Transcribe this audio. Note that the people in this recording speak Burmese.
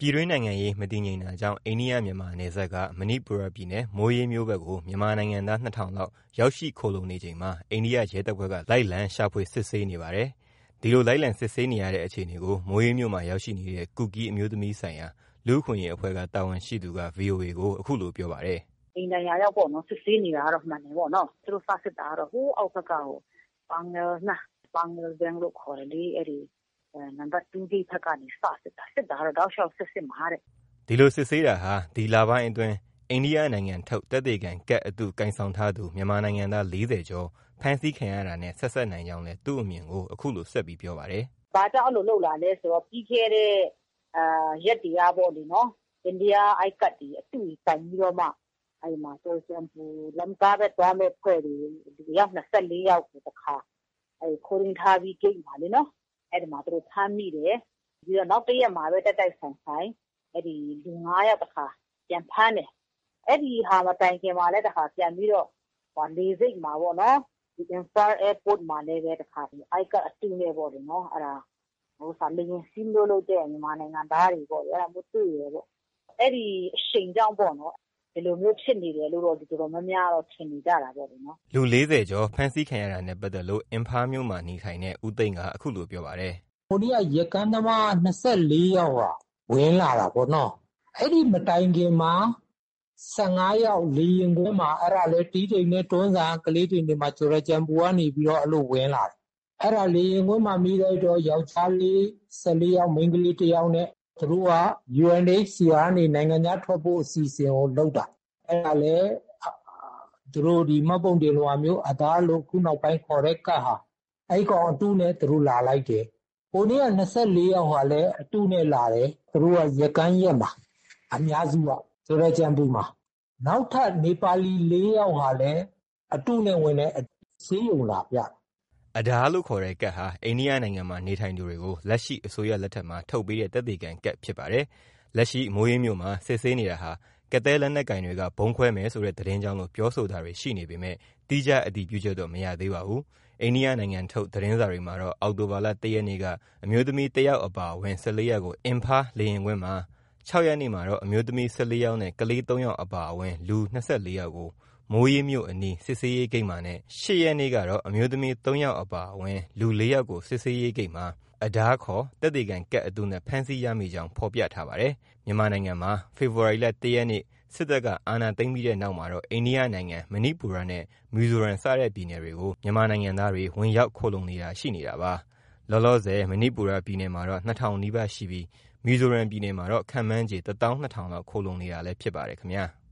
ပြည်တွင်းနိုင်ငံရေးမတည်ငြိမ်တာကြောင့်အိန္ဒိယမြန်မာနယ်စပ်ကမဏိပူရပြည်နယ်မိုးရေးမြို့ဘက်ကိုမြန်မာနိုင်ငံသား 2,000 လောက်ရောက်ရှိခိုလှုံနေချိန်မှာအိန္ဒိယရဲတပ်ဖွဲ့ကလိုက်လံရှာဖွေစစ်ဆေးနေပါတယ်။ဒီလိုလိုက်လံစစ်ဆေးနေရတဲ့အခြေအနေကိုမိုးရေးမြို့မှာရောက်ရှိနေတဲ့ကူကီးအမျိုးသမီးဆိုင်ရာလူ့အခွင့်အရေးအဖွဲ့ကတာဝန်ရှိသူက VOA ကိုအခုလိုပြောပါတယ်။အိန္ဒိယရောက်ပေါ့နော်စစ်ဆေးနေတာကတော့မှန်တယ်ပေါ့နော်။သူတို့စစစ်တာကတော့ဟိုအောက်ဘက်ကပန်းငယ်ဘန်လို့ခေါ်တယ်လေအဲ့ဒီနံပါတ်2ဂိတ်ဘက်ကနေစစစ်တာတော့တောက်လျှောက်စစ်မှာတဲ့ဒီလိုစစ်ဆေးတာဟာဒီလပိုင်းအတွင်းအိန္ဒိယနိုင်ငံထုတ်သက်သေခံကတ်အတုကင်ဆောင်ထားသူမြန်မာနိုင်ငံသား40ကျော်ဖမ်းဆီးခံရတာနဲ့ဆက်နိုင်ကြောင်းလဲသူ့အမြင်ကိုအခုလိုဆက်ပြီးပြောပါတယ်။ဘာကြောင့်အဲ့လိုလုပ်လာလဲဆိုတော့ပြီးခဲ့တဲ့ရက်တရားပေါ့လေနော်။အိန္ဒိယအိုက်ကတ်ဒီအတူတိုင်ပြီးတော့မှအဲ့မှာဆိုစံပူလမ်ကားပဲတွားမဲ့ဖွဲ့တွေရောက်24ယောက်ကိုတစ်ခါအဲ့ခိုးရင်းထားပြီးဂိတ်မှာလေနော်။အဲ့ဒီမှာသူတို့ဖမ်းမိတယ်ပြီးတော့နောက်တစ်ရက်မှာပဲတိုက်ဆိုင်အဲ့ဒီလူ9ယောက်တစ်ခါပြန်ဖမ်းတယ်အဲ့ဒီဟာမတိုင်ခင်မှာလည်းတစ်ခါပြန်ပြီးတော့လေစိတ်မှာပေါ့နော်ဒီ Impal Airport မှာလည်းပဲတစ်ခါဒီ I ကအတူနေပေါ့လေနော်အဲ့ဒါဟိုစာလင်းစီးလို့တဲ့မြန်မာနိုင်ငံသားတွေပေါ့အဲ့ဒါမျိုးတွေ့ရပေါ့အဲ့ဒီအချိန်ကြောင့်ပေါ့နော်ဒီလိုမျိုးဖြစ်နေတယ်လို့တော့ဒီတော်များများတော့ထင်နေကြတာပေါ့လေနော်လူ40ကျော်ဖမ်းဆီးခံရတာနဲ့ပတ်သက်လို့အင်ဖာမြို့မှာနေထိုင်တဲ့ဦးသိန်းကအခုလိုပြောပါတယ်ဟိုနေ့ကရကန်းသမား24ယောက်ဟာဝင်လာတာပေါ့နော်အဲ့ဒီမတိုင်ခင်မှာ15ယောက်လေရင်ကွင်းမှာအဲ့ဒါလေတီးတိမ်နဲ့တွန်းစာကလေးတွေနေမှာကျော်ရကြံပူကနေပြီးတော့အဲ့လိုဝင်လာတယ်အဲ့ဒါလေရင်ကွင်းမှာမိလိုက်တော့ယောက်ျားလေး14ယောက်မိန်းကလေး1ယောက်နဲ့သူတို့က UNHCR နေနိုင်ငံခြားထွက်ဖို့အစီအစဉ်ကိုလုပ်တာအဲ့ဒါလေသူတို့ဒီမှတ်ပုံတင်လိုအမျိုးအသားလို့ခုနောက်ပိုင်းခေါ်တဲ့ကတ်ဟာအဲ့ကောင်အတူနဲ့သူတို့လာလိုက်တယ်ဟိုနေ့က24ယောက်ဟာလည်းအတူနဲ့လာတယ်သူတို့ကရကန်းရက်မှာအများစုကဆိုရကြံပူမှာနောက်ထပ်နေပါလီ4ယောက်ဟာလည်းအတူနဲ့ဝင်တဲ့ဆေးရုံလာပြအဒါလို့ခေါ်တဲ့ကတ်ဟာအိန္ဒိယနိုင်ငံမှာနေထိုင်သူတွေကိုလက်ရှိအစိုးရလက်ထက်မှာထုတ်ပေးတဲ့သက်သေခံကတ်ဖြစ်ပါတယ်လက်ရှိမိုးရေးမြို့မှာစစ်ဆေးနေတာဟာကက်သဲလက်နက်ကင်တွေကဘုံခွဲမယ်ဆိုတဲ့သတင်းကြောင့်လို့ပြောဆိုတာတွေရှိနေပေမဲ့တိကျအတည်ပြုချက်တော့မရသေးပါဘူးအိန္ဒိယနိုင်ငံထုတ်သတင်းစာတွေမှာတော့အောက်တိုဘာလ1ရက်နေ့ကအမျိုးသမီး1ယောက်အပါအဝင်14ယောက်ကိုအင်ဖာလေရင်ကွင်းမှာ6ရက်နေ့မှာတော့အမျိုးသမီး14ယောက်နဲ့ကလေး3ယောက်အပါအဝင်လူ24ယောက်ကိုမိုးရေးမြို့အနီးစစ်ဆေးရေးဂိတ်မှာနဲ့8ရက်နေ့ကတော့အမျိုးသမီး3ယောက်အပါအဝင်လူ4ယောက်ကိုစစ်ဆေးရေးဂိတ်မှာအဒါးခေါ်တက်တေကန်ကတ်အတူနဲ့ဖမ်းဆီးရမိကြောင်းဖော်ပြထားပါတယ်မြန်မာနိုင်ငံမှာဖေဖော်ဝါရီလ1ရက်နေ့စစ်တပ်ကအာဏာသိမ်းပြီးတဲ့နောက်မှာတော့အိန္ဒိယနိုင်ငံမဏိပူရနဲ့မီဇိုရမ်စတဲ့ပြည်နယ်တွေကိုမြန်မာနိုင်ငံသားတွေဝင်ရောက်ခိုလှုံနေတာရှိနေတာပါလောလောဆယ်မဏိပူရပြည်နယ်မှာတော့2000နီးပါးရှိပြီးမီဇိုရမ်ပြည်နယ်မှာတော့ခန့်မှန်းခြေ12000လောက်ခိုလှုံနေတာလည်းဖြစ်ပါတယ်ခင်ဗျာ